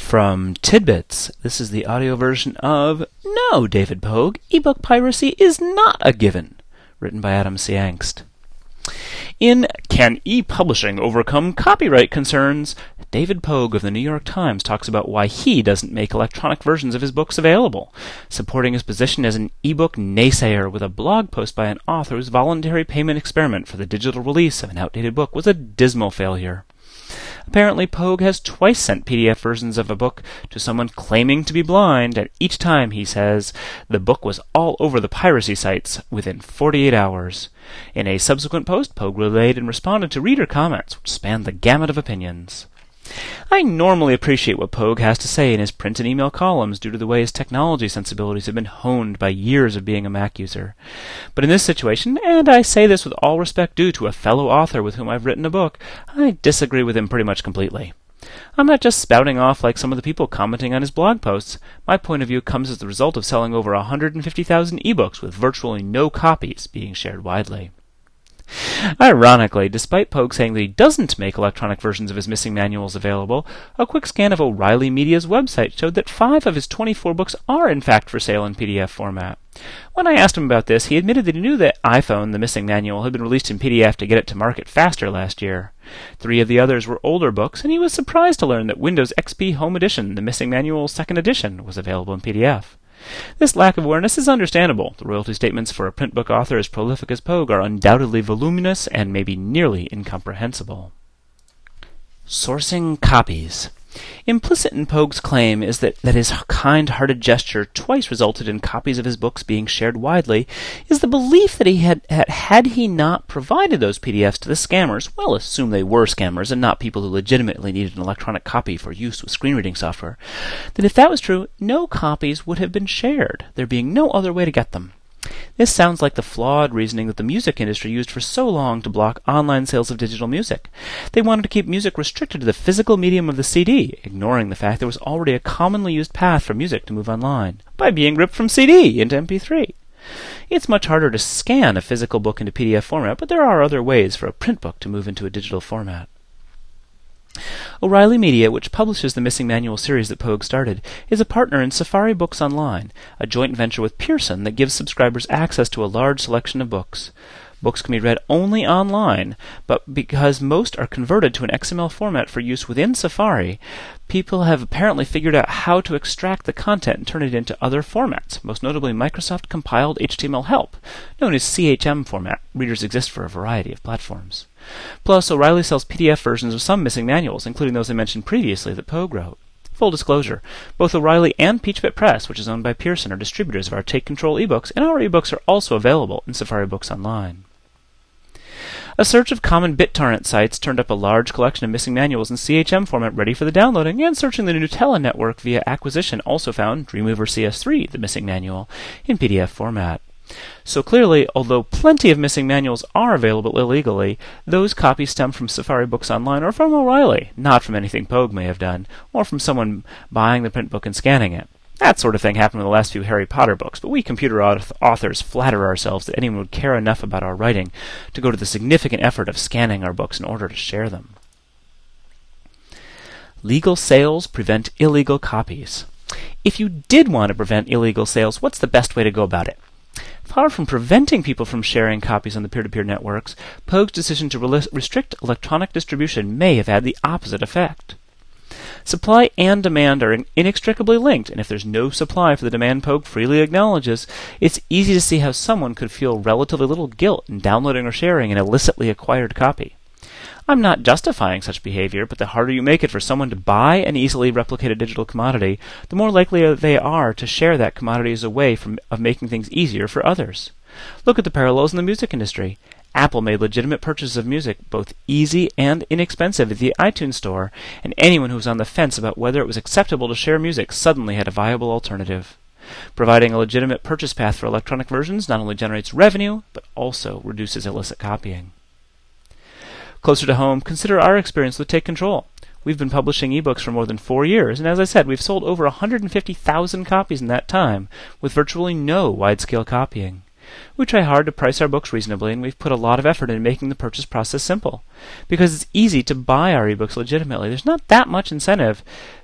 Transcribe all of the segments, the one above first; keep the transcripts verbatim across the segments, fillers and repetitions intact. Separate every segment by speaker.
Speaker 1: From Tidbits, this is the audio version of No, David Pogue, ebook piracy is not a given, written by Adam C. Angst. In Can E-Publishing Overcome Copyright Concerns?, David Pogue of the New York Times talks about why he doesn't make electronic versions of his books available, supporting his position as an ebook naysayer with a blog post by an author whose voluntary payment experiment for the digital release of an outdated book was a dismal failure. Apparently, Pogue has twice sent P D F versions of a book to someone claiming to be blind, and each time he says the book was all over the piracy sites within forty-eight hours. In a subsequent post, Pogue relayed and responded to reader comments, which spanned the gamut of opinions. I normally appreciate what Pogue has to say in his print and email columns due to the way his technology sensibilities have been honed by years of being a Mac user. But in this situation, and I say this with all respect due to a fellow author with whom I've written a book, I disagree with him pretty much completely. I'm not just spouting off like some of the people commenting on his blog posts. My point of view comes as the result of selling over one hundred fifty thousand ebooks with virtually no copies being shared widely. Ironically, despite Pogue saying that he doesn't make electronic versions of his missing manuals available, a quick scan of O'Reilly Media's website showed that five of his twenty-four books are in fact for sale in P D F format. When I asked him about this, he admitted that he knew that iPhone, the missing manual, had been released in P D F to get it to market faster last year. Three of the others were older books, and he was surprised to learn that Windows X P Home Edition, the missing manual second edition, was available in P D F. This lack of awareness is understandable. The royalty statements for a print book author as prolific as Pogue are undoubtedly voluminous and maybe nearly incomprehensible. Sourcing copies. Implicit in Pogue's claim is that, that his kind-hearted gesture twice resulted in copies of his books being shared widely, is the belief that he had, had, had he not provided those P D Fs to the scammers, well, assume they were scammers and not people who legitimately needed an electronic copy for use with screen reading software, that if that was true, no copies would have been shared, there being no other way to get them. This sounds like the flawed reasoning that the music industry used for so long to block online sales of digital music. They wanted to keep music restricted to the physical medium of the C D, ignoring the fact there was already a commonly used path for music to move online, by being ripped from C D into M P three. It's much harder to scan a physical book into P D F format, but there are other ways for a print book to move into a digital format. O'Reilly Media, which publishes the Missing Manual series that Pogue started, is a partner in Safari Books Online, a joint venture with Pearson that gives subscribers access to a large selection of books. Books can be read only online, but because most are converted to an X M L format for use within Safari, people have apparently figured out how to extract the content and turn it into other formats, most notably Microsoft Compiled H T M L Help, known as C H M format. Readers exist for a variety of platforms. Plus, O'Reilly sells P D F versions of some missing manuals, including those I mentioned previously that Pogue wrote. Full disclosure, both O'Reilly and Peachbit Press, which is owned by Pearson, are distributors of our Take Control ebooks, and our ebooks are also available in Safari Books Online. A search of common BitTorrent sites turned up a large collection of missing manuals in C H M format ready for the downloading, and searching the Gnutella network via acquisition also found Dreamweaver C S three, the missing manual, in P D F format. So clearly, although plenty of missing manuals are available illegally, those copies stem from Safari Books Online or from O'Reilly, not from anything Pogue may have done, or from someone buying the print book and scanning it. That sort of thing happened with the last few Harry Potter books, but we computer authors flatter ourselves that anyone would care enough about our writing to go to the significant effort of scanning our books in order to share them. Legal sales prevent illegal copies. If you did want to prevent illegal sales, what's the best way to go about it? Far from preventing people from sharing copies on the peer-to-peer networks, Pogue's decision to re- restrict electronic distribution may have had the opposite effect. Supply and demand are inextricably linked, and if there's no supply for the demand Pogue freely acknowledges, it's easy to see how someone could feel relatively little guilt in downloading or sharing an illicitly acquired copy. I'm not justifying such behavior, but the harder you make it for someone to buy an easily replicated digital commodity, the more likely they are to share that commodity as a way from, of making things easier for others. Look at the parallels in the music industry. Apple made legitimate purchases of music both easy and inexpensive at the iTunes Store, and anyone who was on the fence about whether it was acceptable to share music suddenly had a viable alternative. Providing a legitimate purchase path for electronic versions not only generates revenue, but also reduces illicit copying. Closer to home, consider our experience with Take Control. We've been publishing ebooks for more than four years, and as I said, we've sold over one hundred fifty thousand copies in that time, with virtually no wide-scale copying. We try hard to price our books reasonably, and we've put a lot of effort into making the purchase process simple. Because it's easy to buy our ebooks legitimately, there's not that much incentive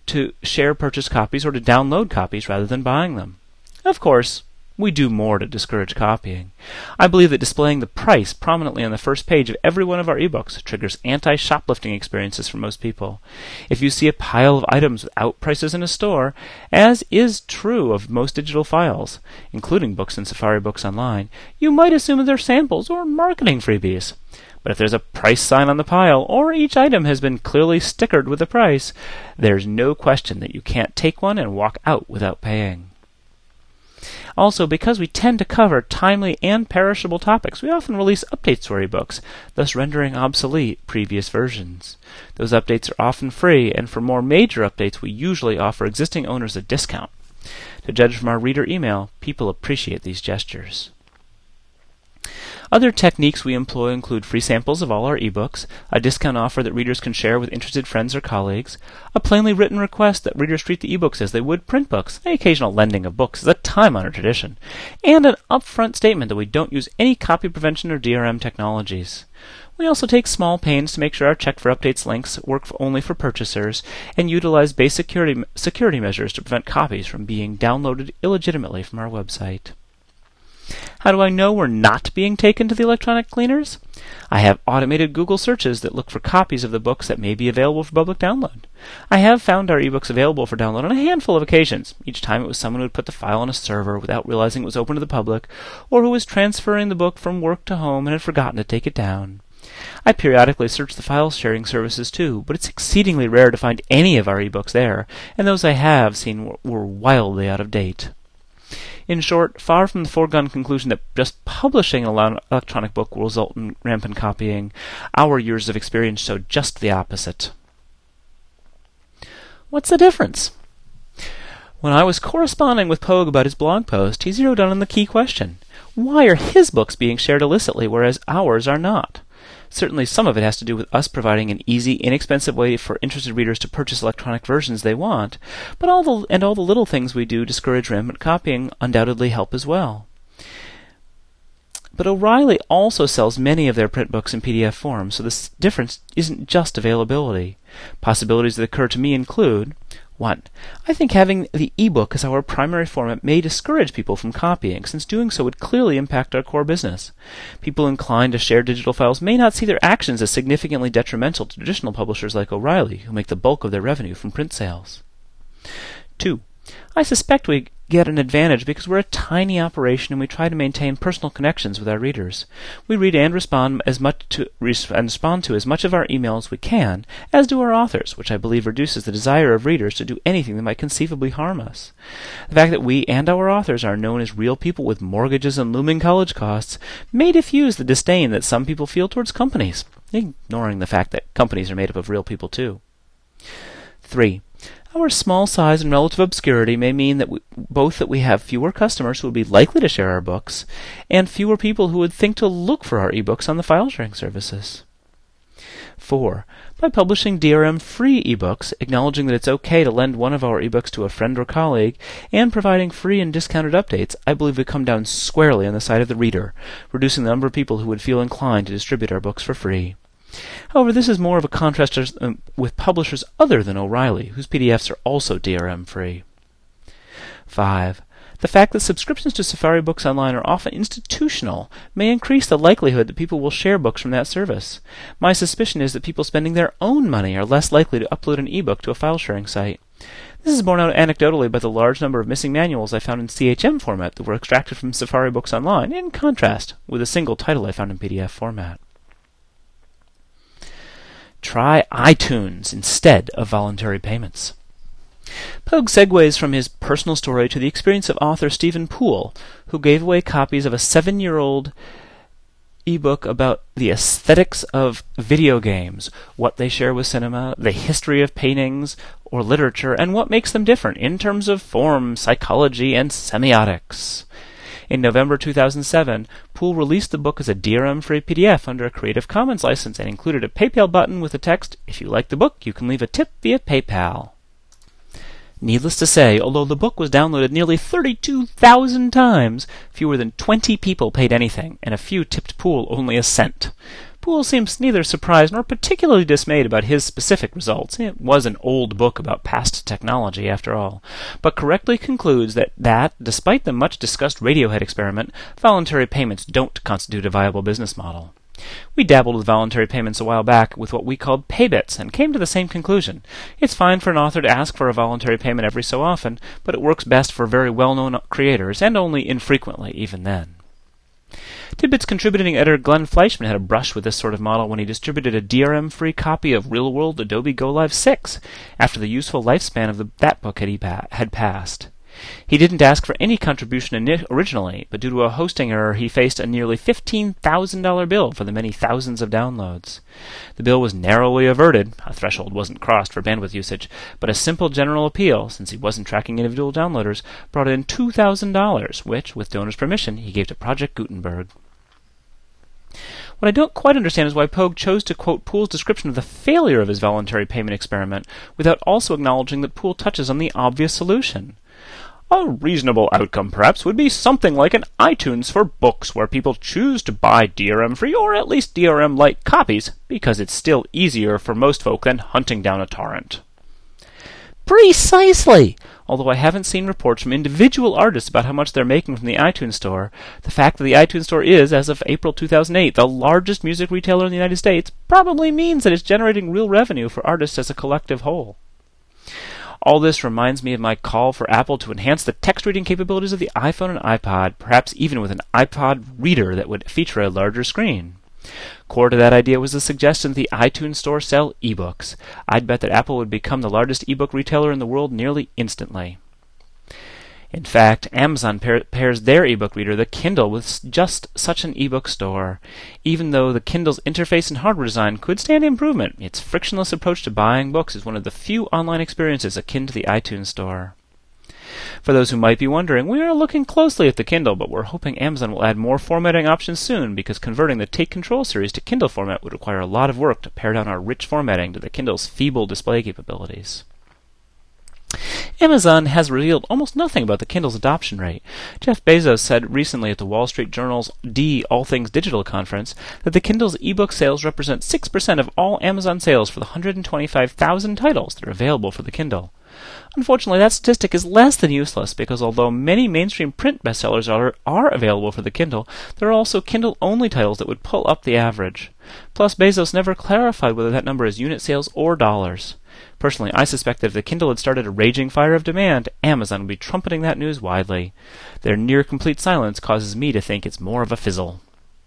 Speaker 1: to share purchased copies or to download copies rather than buying them. Of course, we do more to discourage copying. I believe that displaying the price prominently on the first page of every one of our ebooks triggers anti-shoplifting experiences for most people. If you see a pile of items without prices in a store, as is true of most digital files, including books in Safari Books Online, you might assume that they're samples or marketing freebies. But if there's a price sign on the pile, or each item has been clearly stickered with a price, there's no question that you can't take one and walk out without paying. Also, because we tend to cover timely and perishable topics, we often release updates to our ebooks, thus rendering obsolete previous versions. Those updates are often free, and for more major updates we usually offer existing owners a discount. To judge from our reader email, people appreciate these gestures. Other techniques we employ include free samples of all our ebooks, a discount offer that readers can share with interested friends or colleagues, a plainly written request that readers treat the ebooks as they would print books. The occasional lending of books is a time-honored tradition, and an upfront statement that we don't use any copy prevention or D R M technologies. We also take small pains to make sure our check for updates links work for only for purchasers, and utilize basic security, security measures to prevent copies from being downloaded illegitimately from our website. How do I know we're not being taken to the electronic cleaners? I have automated Google searches that look for copies of the books that may be available for public download. I have found our ebooks available for download on a handful of occasions. Each time it was someone who had put the file on a server without realizing it was open to the public, or who was transferring the book from work to home and had forgotten to take it down. I periodically search the file sharing services too, but it's exceedingly rare to find any of our ebooks there, and those I have seen were wildly out of date. In short, far from the foregone conclusion that just publishing an electronic book will result in rampant copying, our years of experience show just the opposite. What's the difference? When I was corresponding with Pogue about his blog post, he zeroed in on the key question. Why are his books being shared illicitly, whereas ours are not? Certainly some of it has to do with us providing an easy, inexpensive way for interested readers to purchase electronic versions they want, but all the and all the little things we do discourage rampant copying undoubtedly help as well. But O'Reilly also sells many of their print books in P D F form, so this difference isn't just availability. Possibilities that occur to me include: one. I think having the ebook as our primary format may discourage people from copying, since doing so would clearly impact our core business. People inclined to share digital files may not see their actions as significantly detrimental to traditional publishers like O'Reilly, who make the bulk of their revenue from print sales. Two. I suspect we get an advantage because we're a tiny operation and we try to maintain personal connections with our readers. We read and respond as much to and respond to as much of our email as we can, as do our authors, which I believe reduces the desire of readers to do anything that might conceivably harm us. The fact that we and our authors are known as real people with mortgages and looming college costs may diffuse the disdain that some people feel towards companies, ignoring the fact that companies are made up of real people too. Three. Our small size and relative obscurity may mean that we, both that we have fewer customers who would be likely to share our books, and fewer people who would think to look for our ebooks on the file sharing services. Four. By publishing D R M-free ebooks, acknowledging that it's okay to lend one of our ebooks to a friend or colleague, and providing free and discounted updates, I believe we come down squarely on the side of the reader, reducing the number of people who would feel inclined to distribute our books for free. However, this is more of a contrast uh, with publishers other than O'Reilly, whose P D Fs are also D R M-free. Five. The fact that subscriptions to Safari Books Online are often institutional may increase the likelihood that people will share books from that service. My suspicion is that people spending their own money are less likely to upload an ebook to a file-sharing site. This is borne out anecdotally by the large number of missing manuals I found in C H M format that were extracted from Safari Books Online, in contrast with a single title I found in P D F format. Try iTunes instead of voluntary payments. Pogue segues from his personal story to the experience of author Stephen Poole, who gave away copies of a seven-year-old ebook about the aesthetics of video games, what they share with cinema, the history of paintings or literature, and what makes them different in terms of form, psychology, and semiotics. In November two thousand seven, Poole released the book as a D R M-free P D F under a Creative Commons license and included a PayPal button with the text, "If you like the book, you can leave a tip via PayPal." Needless to say, although the book was downloaded nearly thirty-two thousand times, fewer than twenty people paid anything, and a few tipped Poole only a cent. Poole seems neither surprised nor particularly dismayed about his specific results. It was an old book about past technology, after all, but correctly concludes that, that, despite the much-discussed Radiohead experiment, voluntary payments don't constitute a viable business model. We dabbled with voluntary payments a while back with what we called paybits, and came to the same conclusion. It's fine for an author to ask for a voluntary payment every so often, but it works best for very well-known creators, and only infrequently, even then. Tidbit's contributing editor Glenn Fleischman had a brush with this sort of model when he distributed a D R M-free copy of Real-World Adobe GoLive six, after the useful lifespan of the, that book had, he pa- had passed. He didn't ask for any contribution ini- originally, but due to a hosting error he faced a nearly fifteen thousand dollars bill for the many thousands of downloads. The bill was narrowly averted, a threshold wasn't crossed for bandwidth usage, but a simple general appeal, since he wasn't tracking individual downloaders, brought in two thousand dollars, which, with donors' permission, he gave to Project Gutenberg. What I don't quite understand is why Pogue chose to quote Poole's description of the failure of his voluntary payment experiment without also acknowledging that Poole touches on the obvious solution. A reasonable outcome, perhaps, would be something like an iTunes for books, where people choose to buy D R M-free or at least D R M-like copies, because it's still easier for most folk than hunting down a torrent. Precisely! Although I haven't seen reports from individual artists about how much they're making from the iTunes Store, the fact that the iTunes Store is, as of April two thousand eight, the largest music retailer in the United States probably means that it's generating real revenue for artists as a collective whole. All this reminds me of my call for Apple to enhance the text-reading capabilities of the iPhone and iPod, perhaps even with an iPod reader that would feature a larger screen. Core to that idea was the suggestion that the iTunes Store sell ebooks. I'd bet that Apple would become the largest ebook retailer in the world nearly instantly. In fact, Amazon pair, pairs their ebook reader, the Kindle, with just such an ebook store. Even though the Kindle's interface and hardware design could stand improvement, its frictionless approach to buying books is one of the few online experiences akin to the iTunes Store. For those who might be wondering, we are looking closely at the Kindle, but we're hoping Amazon will add more formatting options soon, because converting the Take Control series to Kindle format would require a lot of work to pare down our rich formatting to the Kindle's feeble display capabilities. Amazon has revealed almost nothing about the Kindle's adoption rate. Jeff Bezos said recently at the Wall Street Journal's D All Things Digital conference that the Kindle's ebook sales represent six percent of all Amazon sales for the one hundred twenty-five thousand titles that are available for the Kindle. Unfortunately, that statistic is less than useless, because although many mainstream print bestsellers are, are available for the Kindle, there are also Kindle-only titles that would pull up the average. Plus, Bezos never clarified whether that number is unit sales or dollars. Personally, I suspect that if the Kindle had started a raging fire of demand, Amazon would be trumpeting that news widely. Their near-complete silence causes me to think it's more of a fizzle.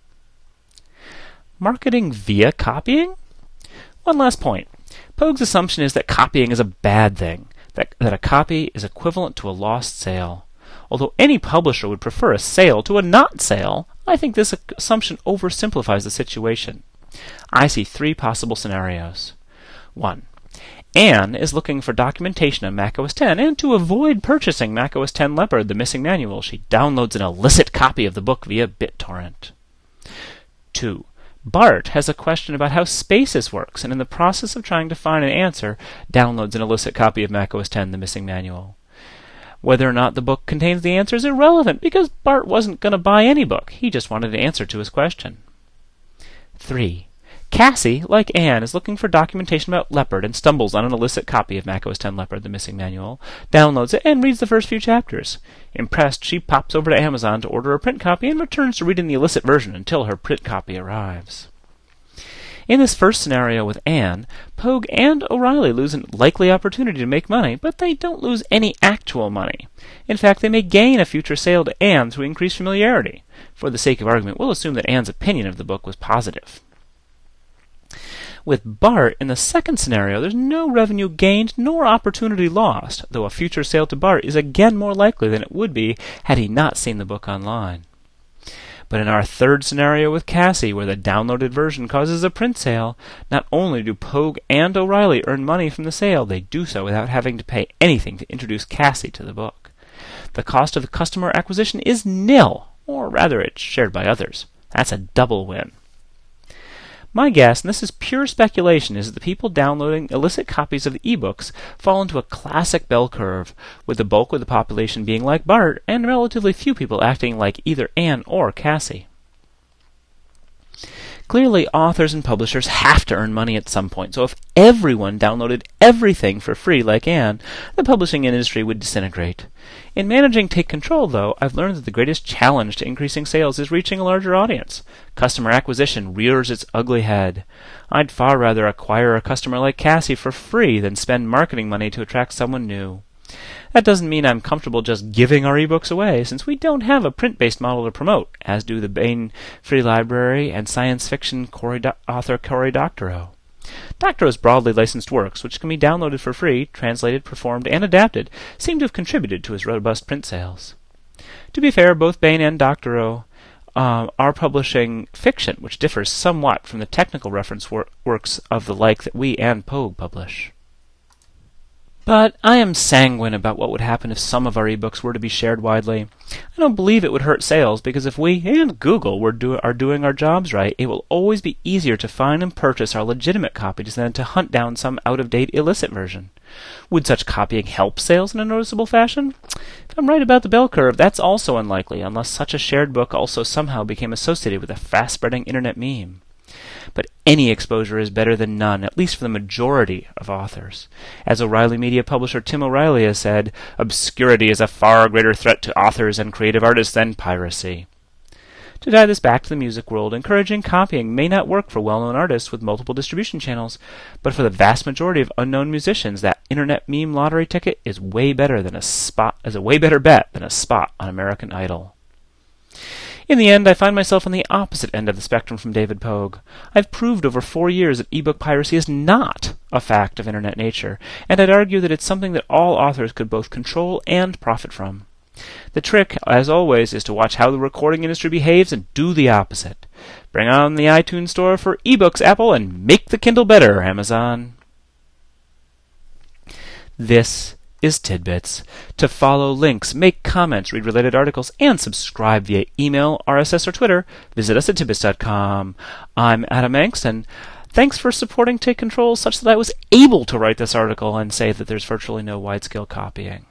Speaker 1: Marketing via copying? One last point. Pogue's assumption is that copying is a bad thing, that, that a copy is equivalent to a lost sale. Although any publisher would prefer a sale to a not sale, I think this assumption oversimplifies the situation. I see three possible scenarios. One. Anne is looking for documentation on macOS ten, and to avoid purchasing macOS ten Leopard, the missing manual, she downloads an illicit copy of the book via BitTorrent. Two. Bart has a question about how Spaces works, and in the process of trying to find an answer, downloads an illicit copy of macOS ten, the missing manual. Whether or not the book contains the answer is irrelevant, because Bart wasn't going to buy any book. He just wanted an answer to his question. Three. Cassie, like Anne, is looking for documentation about Leopard and stumbles on an illicit copy of macOS ten Leopard, the missing manual, downloads it, and reads the first few chapters. Impressed, she pops over to Amazon to order a print copy and returns to reading the illicit version until her print copy arrives. In this first scenario with Anne, Pogue and O'Reilly lose a likely opportunity to make money, but they don't lose any actual money. In fact, they may gain a future sale to Anne through increased familiarity. For the sake of argument, we'll assume that Anne's opinion of the book was positive. With Bart, in the second scenario, there's no revenue gained nor opportunity lost, though a future sale to Bart is again more likely than it would be had he not seen the book online. But in our third scenario with Cassie, where the downloaded version causes a print sale, not only do Pogue and O'Reilly earn money from the sale, they do so without having to pay anything to introduce Cassie to the book. The cost of the customer acquisition is nil, or rather it's shared by others. That's a double win. My guess, and this is pure speculation, is that the people downloading illicit copies of the ebooks fall into a classic bell curve, with the bulk of the population being like Bart, and relatively few people acting like either Anne or Cassie. Clearly, authors and publishers have to earn money at some point, so if everyone downloaded everything for free like Anne, the publishing industry would disintegrate. In managing Take Control, though, I've learned that the greatest challenge to increasing sales is reaching a larger audience. Customer acquisition rears its ugly head. I'd far rather acquire a customer like Cassie for free than spend marketing money to attract someone new. That doesn't mean I'm comfortable just giving our ebooks away, since we don't have a print-based model to promote, as do the Baen Free Library and science fiction Cory Do- author Cory Doctorow. Doctorow's broadly licensed works, which can be downloaded for free, translated, performed, and adapted, seem to have contributed to his robust print sales. To be fair, both Baen and Doctorow um, are publishing fiction, which differs somewhat from the technical reference wor- works of the like that we and Pogue publish. But I am sanguine about what would happen if some of our ebooks were to be shared widely. I don't believe it would hurt sales, because if we and Google were do- are doing our jobs right, it will always be easier to find and purchase our legitimate copies than to hunt down some out-of-date illicit version. Would such copying help sales in a noticeable fashion? If I'm right about the bell curve, that's also unlikely, unless such a shared book also somehow became associated with a fast-spreading internet meme. But any exposure is better than none, at least for the majority of authors. As O'Reilly Media publisher Tim O'Reilly has said, obscurity is a far greater threat to authors and creative artists than piracy. To tie this back to the music world, encouraging copying may not work for well-known artists with multiple distribution channels, but for the vast majority of unknown musicians, that internet meme lottery ticket is way better than a spot is a way better bet than a spot on American Idol. In the end, I find myself on the opposite end of the spectrum from David Pogue. I've proved over four years that ebook piracy is not a fact of internet nature, and I'd argue that it's something that all authors could both control and profit from. The trick, as always, is to watch how the recording industry behaves and do the opposite. Bring on the iTunes Store for ebooks, Apple, and make the Kindle better, Amazon. This is Tidbits. To follow links, make comments, read related articles, and subscribe via email, R S S, or Twitter, visit us at tidbits dot com. I'm Adam Angst, and thanks for supporting Take Control such that I was able to write this article and say that there's virtually no wide-scale copying.